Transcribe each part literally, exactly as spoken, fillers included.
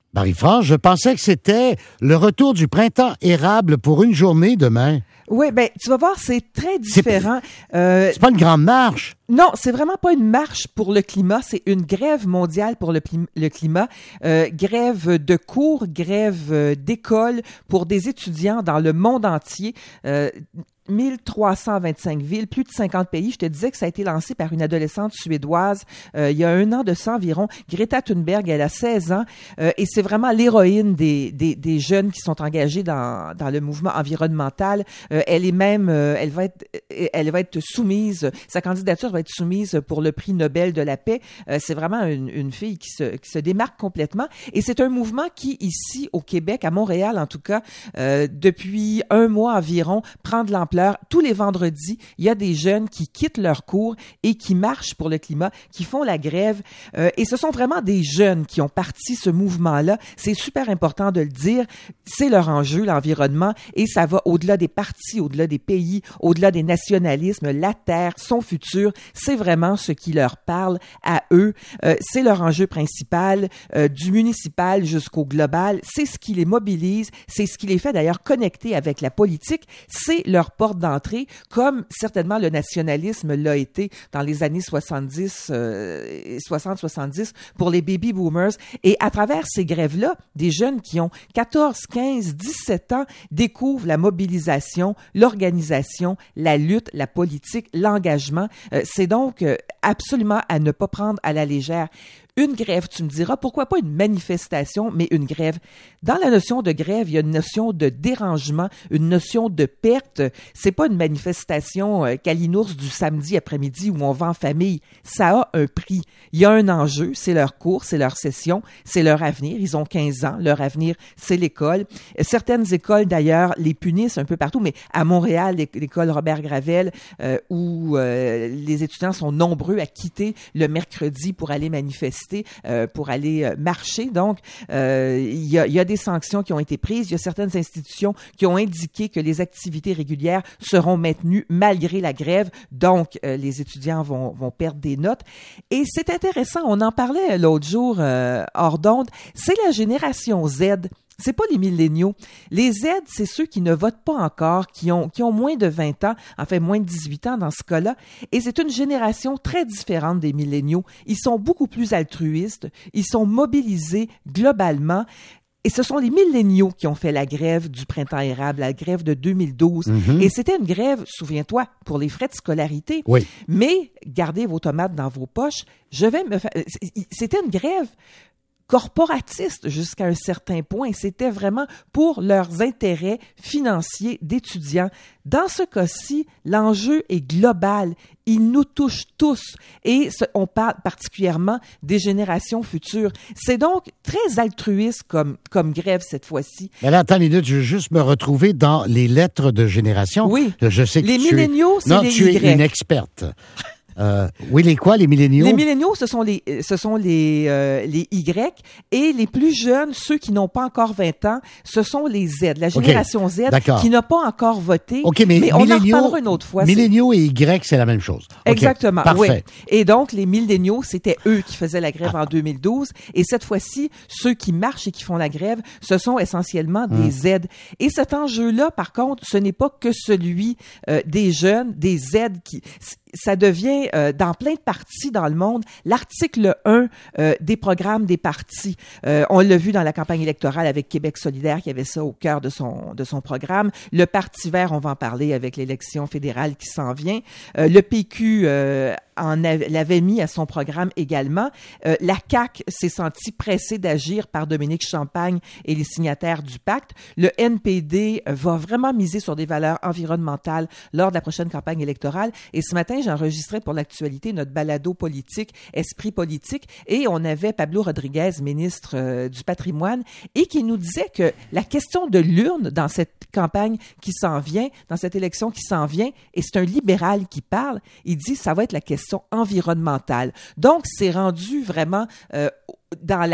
Marie-France, je pensais que c'était le retour du printemps érable pour une journée demain. Oui, ben tu vas voir, c'est très différent. C'est, euh, c'est pas une grande marche. Non, c'est vraiment pas une marche pour le climat, c'est une grève mondiale pour le, pli- le climat. Euh, grève de cours, grève euh, d'école pour des étudiants dans le monde entier. Euh, mille trois cent vingt-cinq villes, plus de cinquante pays. Je te disais que ça a été lancé par une adolescente suédoise euh, il y a un an de ça environ. Greta Thunberg, elle a seize ans euh, et c'est vraiment l'héroïne des, des, des jeunes qui sont engagés dans, dans le mouvement environnemental. Euh, elle est même, euh, elle va être, elle va être soumise, sa candidature va être soumise pour le prix Nobel de la paix. Euh, c'est vraiment une, une fille qui se, qui se démarque complètement et c'est un mouvement qui, ici au Québec, à Montréal en tout cas, euh, depuis un mois environ, prend de l'ampleur. Tous les vendredis, il y a des jeunes qui quittent leurs cours et qui marchent pour le climat, qui font la grève. Euh, et ce sont vraiment des jeunes qui ont parti ce mouvement-là. C'est super important de le dire. C'est leur enjeu, l'environnement, et ça va au-delà des partis, au-delà des pays, au-delà des nationalismes. La Terre, son futur, c'est vraiment ce qui leur parle à eux. Euh, c'est leur enjeu principal, euh, du municipal jusqu'au global. C'est ce qui les mobilise, c'est ce qui les fait d'ailleurs connecter avec la politique. C'est leur porte d'entrée, comme certainement le nationalisme l'a été dans les années soixante-dix, euh, soixante soixante-dix pour les baby boomers. Et à travers ces grèves-là, des jeunes qui ont quatorze, quinze, dix-sept ans découvrent la mobilisation, l'organisation, la lutte, la politique, l'engagement. Euh, c'est donc euh, absolument à ne pas prendre à la légère. Une grève, tu me diras, pourquoi pas une manifestation, mais une grève. Dans la notion de grève, il y a une notion de dérangement, une notion de perte. C'est pas une manifestation euh, calinours du samedi après-midi où on va en famille. Ça a un prix. Il y a un enjeu, c'est leur cours, c'est leur session, c'est leur avenir. Ils ont quinze ans, leur avenir, c'est l'école. Certaines écoles, d'ailleurs, les punissent un peu partout, mais à Montréal, l'école Robert Gravel, euh, où euh, les étudiants sont nombreux à quitter le mercredi pour aller manifester. Euh, pour aller euh, marcher. Donc, euh, il y a, il y a des sanctions qui ont été prises. Il y a certaines institutions qui ont indiqué que les activités régulières seront maintenues malgré la grève. Donc, euh, les étudiants vont, vont perdre des notes. Et c'est intéressant, on en parlait l'autre jour euh, hors d'onde, c'est la génération Z. C'est pas les milléniaux. Les Z, c'est ceux qui ne votent pas encore, qui ont, qui ont moins de vingt ans, enfin moins de dix-huit ans dans ce cas-là. Et c'est une génération très différente des milléniaux. Ils sont beaucoup plus altruistes. Ils sont mobilisés globalement. Et ce sont les milléniaux qui ont fait la grève du printemps érable, la grève de deux mille douze. Mm-hmm. Et c'était une grève, souviens-toi, pour les frais de scolarité. Oui. Mais gardez vos tomates dans vos poches. Je vais me faire... C'était une grève corporatistes jusqu'à un certain point. C'était vraiment pour leurs intérêts financiers d'étudiants. Dans ce cas-ci, l'enjeu est global. Il nous touche tous et on parle particulièrement des générations futures. C'est donc très altruiste comme, comme grève cette fois-ci. Mais là, attends une minute, je veux juste me retrouver dans les lettres de génération. Oui. Je sais que les tu milléniaux, es... c'est non, les tu Y. es une experte. Euh, oui, les quoi, les milléniaux? Les milléniaux, ce sont les, ce sont les, euh, les Y, et les plus jeunes, ceux qui n'ont pas encore vingt ans, ce sont les Z, la génération okay. Z, D'accord. qui n'a pas encore voté. OK, mais, mais on en reparlera une autre fois. Milléniaux et Y, c'est la même chose. Okay. Exactement, Parfait. oui. Et donc, les milléniaux, c'était eux qui faisaient la grève ah. en deux mille douze, et cette fois-ci, ceux qui marchent et qui font la grève, ce sont essentiellement des hum. Z. Et cet enjeu-là, par contre, ce n'est pas que celui euh, des jeunes, des Z qui... Ça devient, euh, dans plein de partis dans le monde, l'article un euh, des programmes des partis. Euh, on l'a vu dans la campagne électorale avec Québec solidaire qui avait ça au cœur de son de son programme. Le Parti vert, on va en parler avec l'élection fédérale qui s'en vient. Euh, le P Q euh, en avait, l'avait mis à son programme également. Euh, la C A Q s'est sentie pressée d'agir par Dominique Champagne et les signataires du pacte. Le N P D va vraiment miser sur des valeurs environnementales lors de la prochaine campagne électorale. Et ce matin, j'ai enregistré pour l'actualité notre balado politique, Esprit politique, et on avait Pablo Rodriguez, ministre euh, du patrimoine, et qui nous disait que la question de l'urne dans cette campagne qui s'en vient, dans cette élection qui s'en vient, et c'est un libéral qui parle, il dit ça va être la question environnementale. Donc, c'est rendu vraiment euh, dans la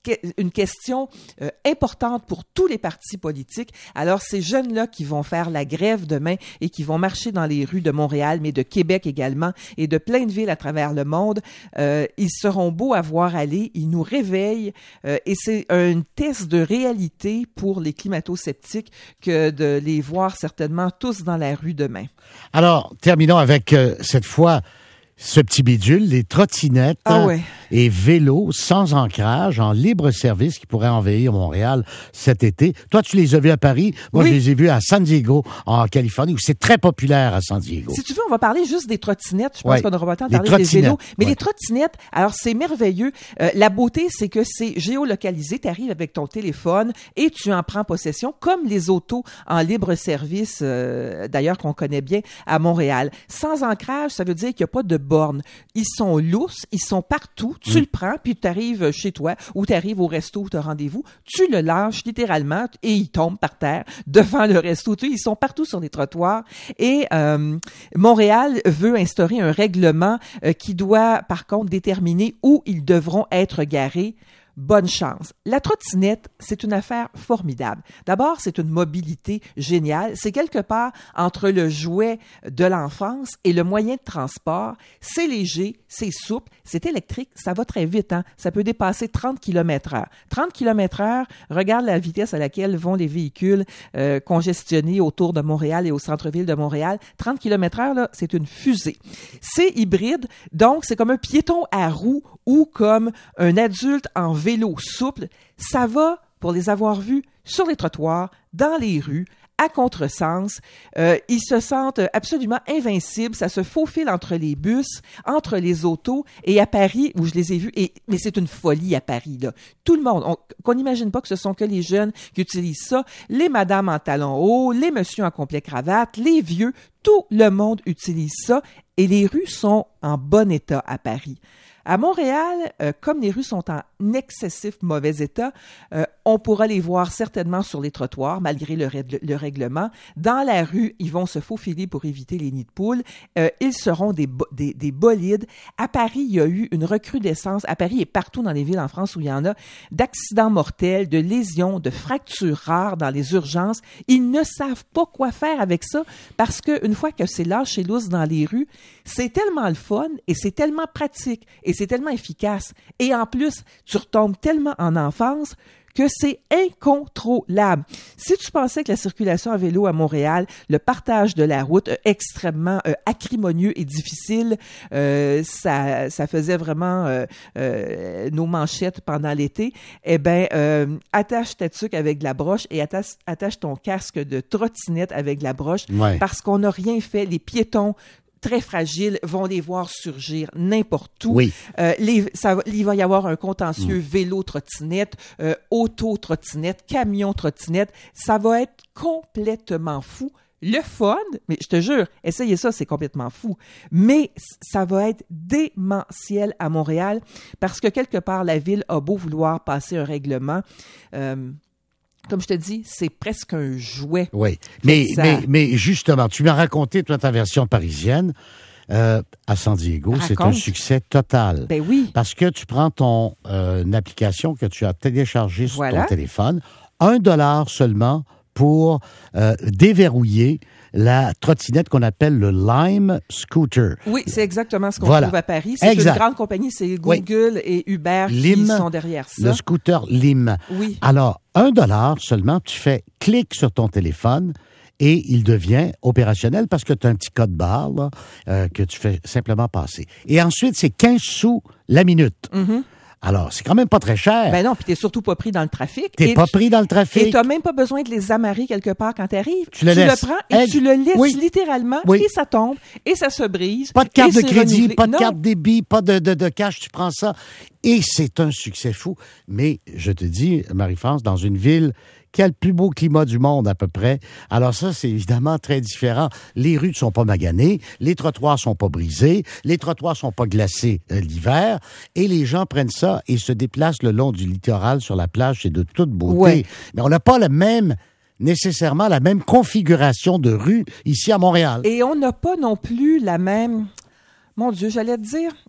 une question euh, importante pour tous les partis politiques. Alors, ces jeunes-là qui vont faire la grève demain et qui vont marcher dans les rues de Montréal, mais de Québec également, et de plein de villes à travers le monde, euh, ils seront beaux à voir aller, ils nous réveillent, euh, et c'est un test de réalité pour les climato-sceptiques que de les voir certainement tous dans la rue demain. Alors, terminons avec euh, cette fois ce petit bidule, les trottinettes ah ouais. et vélos sans ancrage en libre service qui pourraient envahir Montréal cet été. Toi, tu les as vus à Paris. Moi, oui. je les ai vus à San Diego, en Californie, où c'est très populaire à San Diego. Si tu veux, on va parler juste des trottinettes. Je pense ouais. qu'on n'aura pas le temps de parler des vélos. Mais ouais. les trottinettes, alors c'est merveilleux. Euh, la beauté, c'est que c'est géolocalisé. Tu arrives avec ton téléphone et tu en prends possession, comme les autos en libre service, euh, d'ailleurs, qu'on connaît bien à Montréal. Sans ancrage, ça veut dire qu'il n'y a pas de bornes. Ils sont lousses, ils sont partout. Tu mmh. le prends, puis tu arrives chez toi ou tu arrives au resto où tu as rendez-vous. Tu le lâches littéralement et il tombe par terre devant le resto. Tu sais, ils sont partout sur les trottoirs. Et euh, Montréal veut instaurer un règlement euh, qui doit, par contre, déterminer où ils devront être garés. Bonne chance. La trottinette, c'est une affaire formidable. D'abord, c'est une mobilité géniale. C'est quelque part entre le jouet de l'enfance et le moyen de transport. C'est léger, c'est souple, c'est électrique, ça va très vite, hein? Ça peut dépasser trente kilomètres heure. trente kilomètres heure, regarde la vitesse à laquelle vont les véhicules euh, congestionnés autour de Montréal et au centre-ville de Montréal. trente kilomètres heure, là, c'est une fusée. C'est hybride, donc c'est comme un piéton à roues ou comme un adulte en vélo souple. Ça va, pour les avoir vus sur les trottoirs, dans les rues, à contresens. Euh, ils se sentent absolument invincibles. Ça se faufile entre les bus, entre les autos. Et à Paris, où je les ai vus, et, mais c'est une folie à Paris, là. Tout le monde, on, qu'on n'imagine pas que ce sont que les jeunes qui utilisent ça. Les madames en talons hauts, les messieurs en complet cravate, les vieux, tout le monde utilise ça. Et les rues sont en bon état à Paris. À Montréal, euh, comme les rues sont en excessif mauvais état, euh, on pourra les voir certainement sur les trottoirs, malgré le, règle, le règlement. Dans la rue, ils vont se faufiler pour éviter les nids de poules. Euh, ils seront des, des, des bolides. À Paris, il y a eu une recrudescence, à Paris et partout dans les villes en France où il y en a, d'accidents mortels, de lésions, de fractures rares dans les urgences. Ils ne savent pas quoi faire avec ça parce qu'une fois que c'est lâché lousse dans les rues, c'est tellement le fun et c'est tellement pratique et c'est tellement efficace. Et en plus, tu retombes tellement en enfance que c'est incontrôlable. Si tu pensais que la circulation à vélo à Montréal, le partage de la route euh, extrêmement euh, acrimonieux et difficile, euh, ça, ça faisait vraiment euh, euh, nos manchettes pendant l'été, eh bien, euh, attache ta tuque avec de la broche et attache, attache ton casque de trottinette avec de la broche ouais. parce qu'on n'a rien fait. Les piétons très fragiles vont les voir surgir n'importe où. Oui. Euh, les, ça, il va y avoir un contentieux mmh. vélo-trottinette, euh, auto-trottinette, camion-trottinette. Ça va être complètement fou. Le fun, mais je te jure, essayez ça, c'est complètement fou. Mais ça va être démentiel à Montréal parce que quelque part, la ville a beau vouloir passer un règlement. Euh, Comme je te dis, c'est presque un jouet. Oui, mais, ça... mais, mais justement, tu m'as raconté, toi, ta version parisienne. Euh, à San Diego, Raconte. C'est un succès total. Ben oui. Parce que tu prends ton euh, une application que tu as téléchargée sur voilà. ton téléphone, un dollar seulement pour euh, déverrouiller la trottinette qu'on appelle le Lime Scooter. Oui, c'est exactement ce qu'on voilà. trouve à Paris. C'est exact. une grande compagnie, c'est Google oui. et Uber Lime, qui sont derrière ça. Le scooter Lime. Oui. Alors, un dollar seulement, tu fais clic sur ton téléphone et il devient opérationnel parce que tu as un petit code barre là, euh, que tu fais simplement passer. Et ensuite, c'est quinze sous la minute. Mm-hmm. Alors, c'est quand même pas très cher. Ben non, puis t'es surtout pas pris dans le trafic. T'es pas tu, pris dans le trafic. Et t'as même pas besoin de les amarrer quelque part quand t'arrives. Tu le tu laisses. le prends et Hey, tu le laisses oui. littéralement oui. et ça tombe et ça se brise. Pas de carte de crédit, renouvelé. pas de non. carte débit, pas de, de, de cash, tu prends ça. Et c'est un succès fou. Mais je te dis, Marie-France, dans une ville qui a le plus beau climat du monde à peu près. Alors ça, c'est évidemment très différent. Les rues ne sont pas maganées, les trottoirs sont pas brisés, les trottoirs sont pas glacés euh, l'hiver, et les gens prennent ça et se déplacent le long du littoral sur la plage. C'est de toute beauté. Ouais. Mais on n'a pas le même... nécessairement la même configuration de rue ici à Montréal. Et on n'a pas non plus la même... Mon Dieu, j'allais te dire...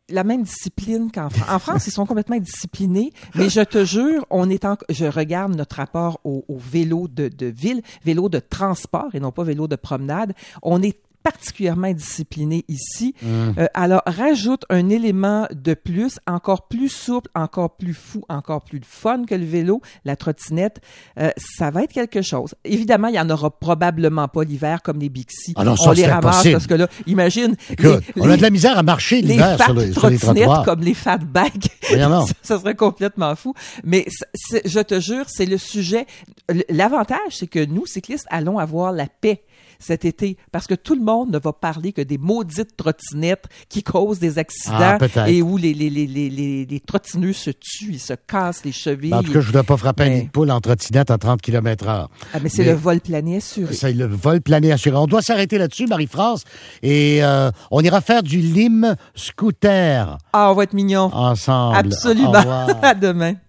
la même discipline qu'en France. En France, ils sont complètement disciplinés, mais je te jure, on est en... je regarde notre rapport au, au vélo de, de ville, vélo de transport et non pas vélo de promenade. On est particulièrement discipliné ici. Mmh. Euh, alors, rajoute un élément de plus, encore plus souple, encore plus fou, encore plus fun que le vélo, la trottinette. Euh, ça va être quelque chose. Évidemment, il n'y en aura probablement pas l'hiver comme les Bixi. Ah non, ça, on les ramasse impossible. Parce que là, imagine... Écoute, les, on a de la misère à marcher l'hiver sur, le, sur les trottoirs. Comme les fat bags. ça, ça serait complètement fou. Mais c'est, je te jure, c'est le sujet. L'avantage, c'est que nous, cyclistes, allons avoir la paix cet été, parce que tout le monde ne va parler que des maudites trottinettes qui causent des accidents ah, et où les, les, les, les, les, les trottineux se tuent, ils se cassent les chevilles. Ben, en tout cas, je ne voudrais pas frapper mais... un nid de poule en trottinette à trente kilomètres heure. Ah, mais c'est mais le vol plané assuré. C'est le vol plané assuré. On doit s'arrêter là-dessus, Marie-France, et euh, on ira faire du lime scooter. Ah, on va être mignons. Ensemble. Absolument. À demain.